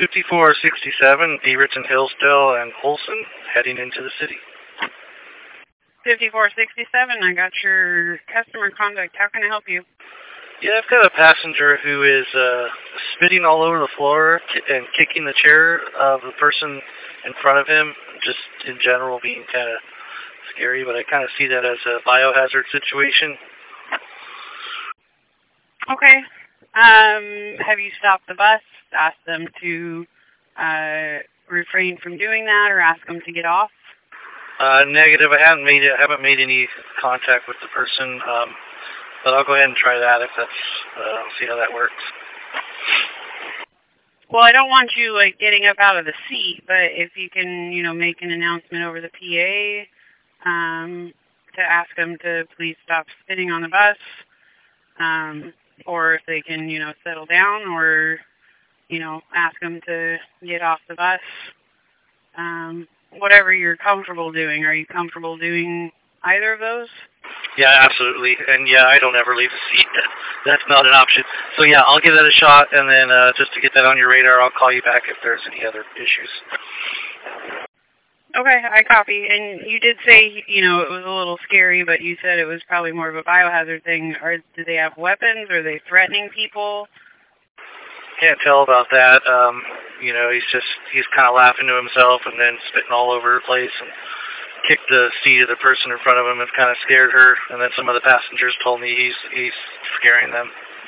5467, Beaverton, Hillsdale, and Olson, heading into the city. 5467, I got your customer contact. How can I help you? Yeah, I've got a passenger who is spitting all over the floor and kicking the chair of the person in front of him, just in general being kind of scary, but I kind of see that as a biohazard situation. Okay. Have you stopped the bus, asked them to refrain from doing that, or ask them to get off? Negative. I haven't made any contact with the person, but I'll go ahead and try that if that's. See how that works. Well, I don't want you like getting up out of the seat, but if you can, make an announcement over the PA to ask them to please stop spitting on the bus, or if they can, settle down, or ask them to get off the bus. Whatever you're comfortable doing. Are you comfortable doing either of those? Yeah, absolutely. And yeah, I don't ever leave the seat. That's not an option. So yeah, I'll give that a shot, and then just to get that on your radar, I'll call you back if there's any other issues. Okay, I copy. And you did say, it was a little scary, but you said it was probably more of a biohazard thing. Do they have weapons? Are they threatening people? Can't tell about that. He's kind of laughing to himself and then spitting all over the place and kicked the seat of the person in front of him and kind of scared her. And then some of the passengers told me he's scaring them.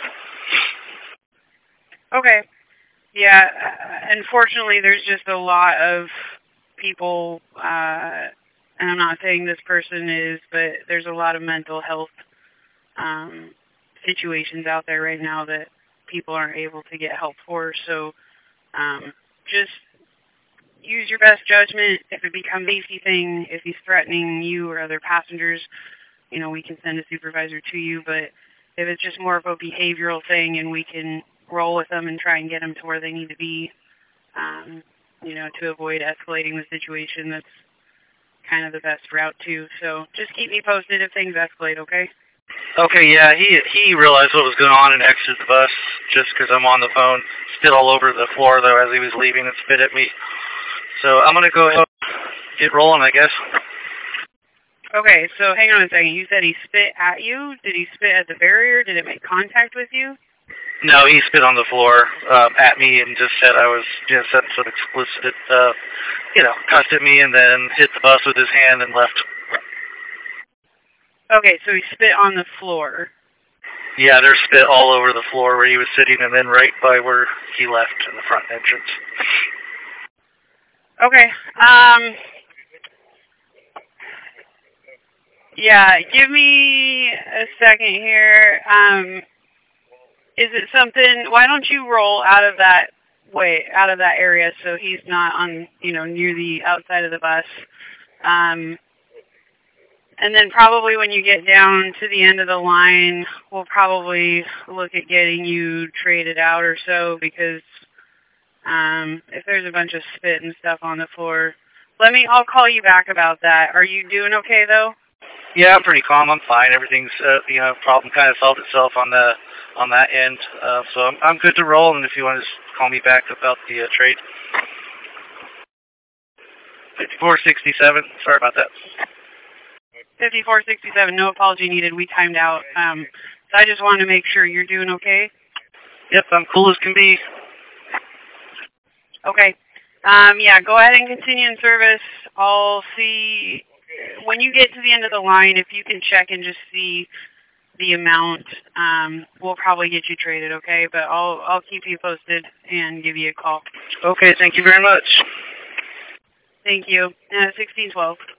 Okay. Yeah, unfortunately, there's just a lot of people, and I'm not saying this person is, but there's a lot of mental health situations out there right now that people aren't able to get help for. So just use your best judgment. If it becomes a safety thing, if he's threatening you or other passengers, we can send a supervisor to you. But if it's just more of a behavioral thing and we can roll with them and try and get them to where they need to be, to avoid escalating the situation, that's kind of the best route too. So just keep me posted if things escalate, okay? Okay, yeah, he realized what was going on and exited the bus just because I'm on the phone. Spit all over the floor, though, as he was leaving and spit at me. So I'm going to go ahead and get rolling, I guess. Okay, so hang on a second. You said he spit at you? Did he spit at the barrier? Did it make contact with you? No, he spit on the floor at me and just said I was, said some explicit, cussed at me and then hit the bus with his hand and left. Okay, so he spit on the floor. Yeah, there's spit all over the floor where he was sitting and then right by where he left in the front entrance. Okay. Yeah, give me a second here. Is it something, why don't you roll out of that area so he's not on, near the outside of the bus. And then probably when you get down to the end of the line, we'll probably look at getting you traded out or so because if there's a bunch of spit and stuff on the floor, I'll call you back about that. Are you doing okay though? Yeah, I'm pretty calm. I'm fine. Everything's, problem kind of solved itself on that end. So I'm good to roll. And if you want to just call me back about the trade. 5467. Sorry about that. 5467. No apology needed. We timed out. So I just wanted to make sure you're doing okay. Yep, I'm cool as can be. Okay. Yeah, go ahead and continue in service. I'll see when you get to the end of the line, if you can check and just see the amount, we'll probably get you traded, okay? But I'll keep you posted and give you a call. Okay, thank you very much. Thank you. 1612.